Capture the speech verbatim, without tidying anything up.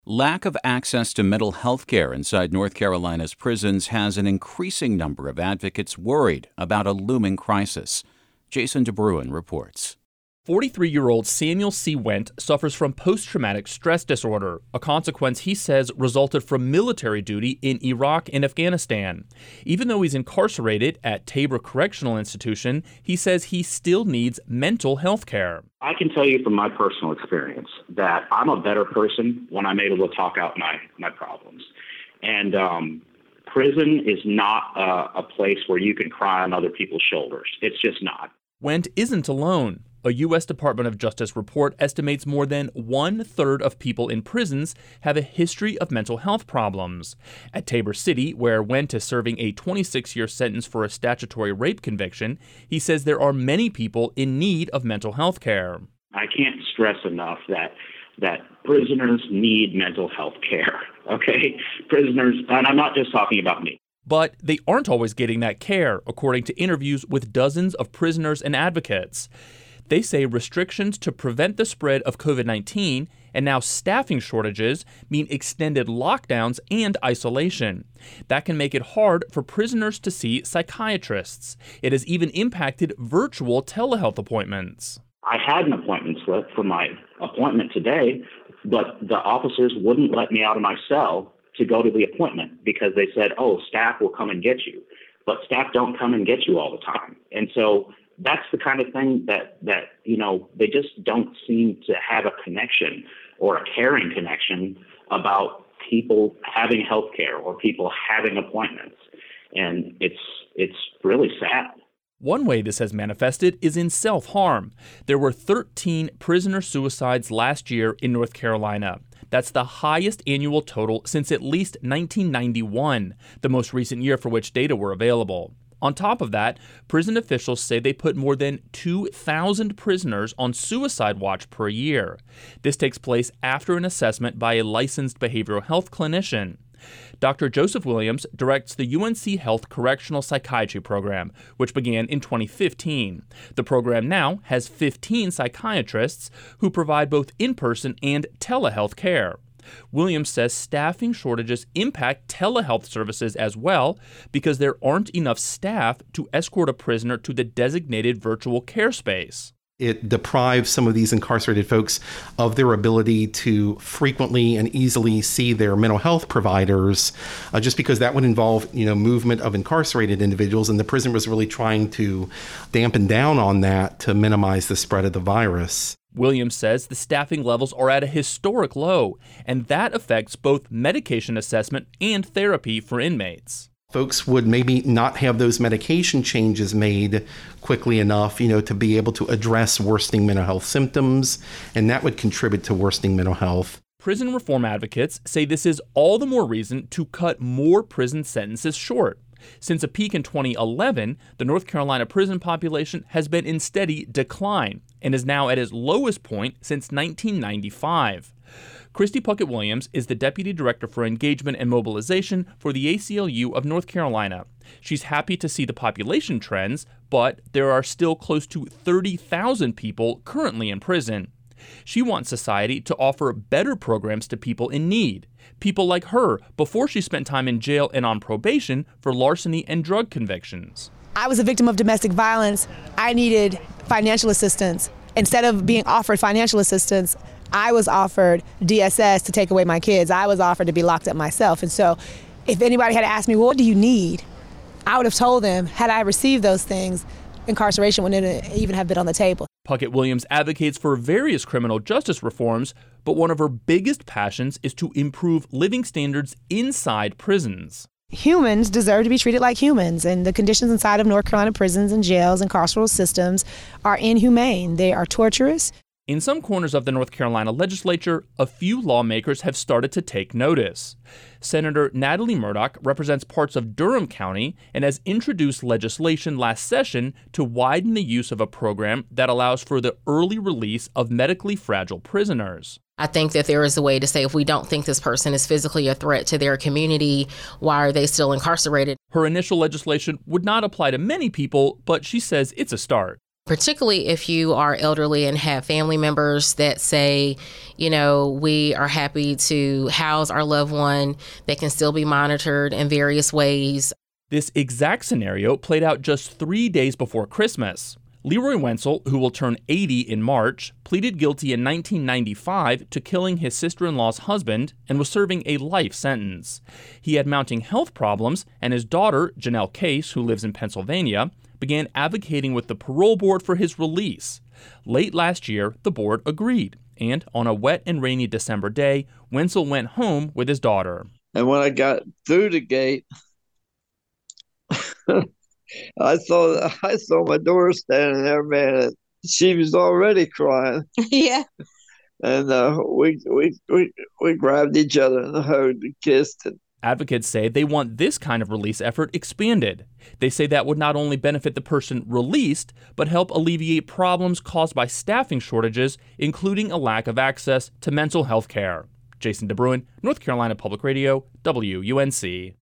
Lack of access to mental health care inside North Carolina's prisons has an increasing number of advocates worried about a looming crisis. Jason DeBruin reports. forty-three-year-old Samuel C. Wendt suffers from post-traumatic stress disorder, a consequence he says resulted from military duty in Iraq and Afghanistan. Even though he's incarcerated at Tabor Correctional Institution, he says he still needs mental health care. I can tell you from my personal experience that I'm a better person when I'm able to talk out my, my problems. And um, prison is not a, a place where you can cry on other people's shoulders. It's just not. Wendt isn't alone. A U S Department of Justice report estimates more than one-third of people in prisons have a history of mental health problems. At Tabor City, where Wendt is serving a twenty-six-year sentence for a statutory rape conviction, he says there are many people in need of mental health care. I can't stress enough that that prisoners need mental health care, okay? Prisoners, and I'm not just talking about me. But they aren't always getting that care, according to interviews with dozens of prisoners and advocates. They say restrictions to prevent the spread of covid nineteen and now staffing shortages mean extended lockdowns and isolation. That can make it hard for prisoners to see psychiatrists. It has even impacted virtual telehealth appointments. I had an appointment slip for my appointment today, but the officers wouldn't let me out of my cell to go to the appointment because they said, oh, staff will come and get you. But staff don't come and get you all the time. And so that's the kind of thing that, that, you know, they just don't seem to have a connection or a caring connection about people having health care or people having appointments. And it's it's really sad. One way this has manifested is in self-harm. There were thirteen prisoner suicides last year in North Carolina. That's the highest annual total since at least nineteen ninety-one, the most recent year for which data were available. On top of that, prison officials say they put more than two thousand prisoners on suicide watch per year. This takes place after an assessment by a licensed behavioral health clinician. Doctor Joseph Williams directs the U N C Health Correctional Psychiatry Program, which began in twenty fifteen. The program now has fifteen psychiatrists who provide both in-person and telehealth care. Williams says staffing shortages impact telehealth services as well because there aren't enough staff to escort a prisoner to the designated virtual care space. It deprives some of these incarcerated folks of their ability to frequently and easily see their mental health providers, uh, just because that would involve, you know, movement of incarcerated individuals. And the prison was really trying to dampen down on that to minimize the spread of the virus. Williams says the staffing levels are at a historic low, and that affects both medication assessment and therapy for inmates. Folks would maybe not have those medication changes made quickly enough, you know, to be able to address worsening mental health symptoms, and that would contribute to worsening mental health. Prison reform advocates say this is all the more reason to cut more prison sentences short. Since a peak in twenty eleven, the North Carolina prison population has been in steady decline and is now at its lowest point since nineteen ninety-five. Christy Puckett Williams is the Deputy Director for Engagement and Mobilization for the A C L U of North Carolina. She's happy to see the population trends, but there are still close to thirty thousand people currently in prison. She wants society to offer better programs to people in need, people like her before she spent time in jail and on probation for larceny and drug convictions. I was a victim of domestic violence. I needed financial assistance. Instead of being offered financial assistance, I was offered D S S to take away my kids. I was offered to be locked up myself. And so if anybody had asked me, well, what do you need? I would have told them, had I received those things, incarceration wouldn't even have been on the table. Puckett Williams advocates for various criminal justice reforms, but one of her biggest passions is to improve living standards inside prisons. Humans deserve to be treated like humans, and the conditions inside of North Carolina prisons and jails and carceral systems are inhumane. They are torturous. In some corners of the North Carolina legislature, a few lawmakers have started to take notice. Senator Natalie Murdock represents parts of Durham County and has introduced legislation last session to widen the use of a program that allows for the early release of medically fragile prisoners. I think that there is a way to say if we don't think this person is physically a threat to their community, why are they still incarcerated? Her initial legislation would not apply to many people, but she says it's a start. particularly if you are elderly and have family members that say, you know, we are happy to house our loved one that can still be monitored in various ways. This exact scenario played out just three days before Christmas. Leroy Wenzel, who will turn eighty in March, pleaded guilty in nineteen ninety-five to killing his sister-in-law's husband and was serving a life sentence. He had mounting health problems, and his daughter, Janelle Case, who lives in Pennsylvania, began advocating with the parole board for his release. Late last year, the board agreed, and on a wet and rainy December day, Wenzel went home with his daughter. And when I got through the gate, I saw I saw my daughter standing there, man. And she was already crying. Yeah. And uh, we, we we we grabbed each other and hugged and kissed. And advocates say they want this kind of release effort expanded. They say that would not only benefit the person released, but help alleviate problems caused by staffing shortages, including a lack of access to mental health care. Jason DeBruin, North Carolina Public Radio, W U N C.